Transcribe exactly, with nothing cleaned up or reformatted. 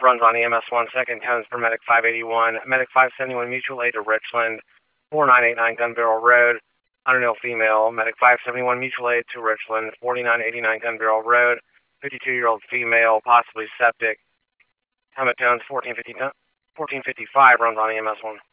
runs on E M S one, second tones for Medic five eighty-one. Medic five seventy-one, mutual aid to Richland, four nine eight nine Gun Barrel Road. Underhill female. Medic five seventy-one, mutual aid to Richland, forty-nine eighty-nine Gun Barrel Road. fifty-two-year-old female, possibly septic. Helmet tones fourteen fifty, fourteen fifty-five runs on E M S one.